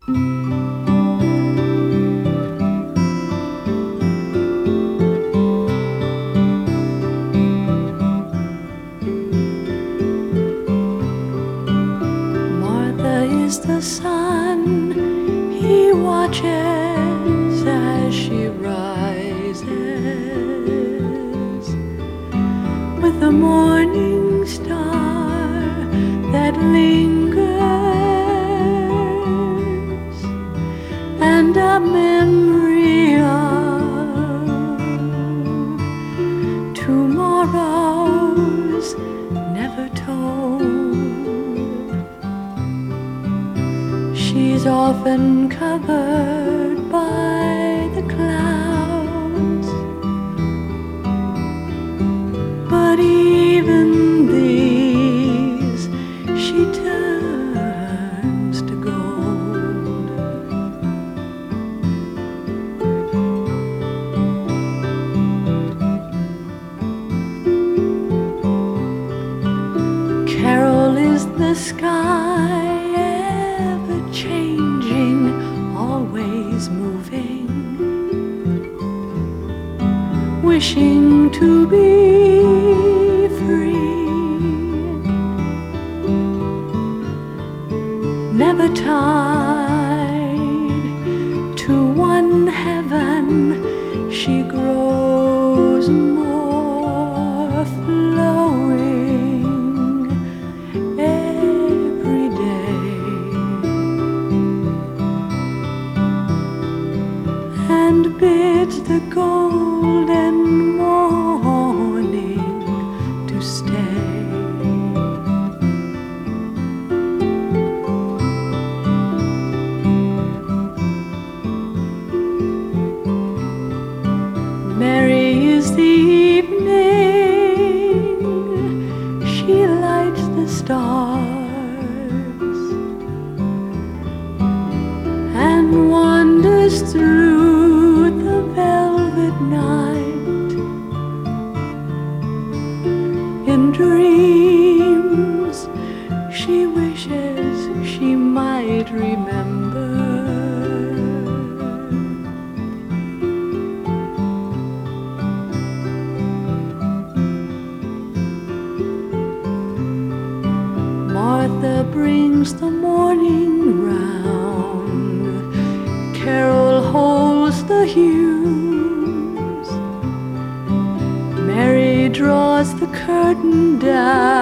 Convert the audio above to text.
Martha is the sun, he watches as she rises. With the morning star that lingers, and a memory of tomorrows never told. She's often covered by the clouds, but even these she turns to gold. Carol is the sky, ever-changing, always moving, wishing to be free, never tied to one heaven. She grows more flowing every day, and bids the golden morning to stay. Merry is the evening, she lights the stars and wanders through the velvet night. In dreams she wishes she might remember Martha brings the morning round, Carol holds the hues, Mary draws the curtain down.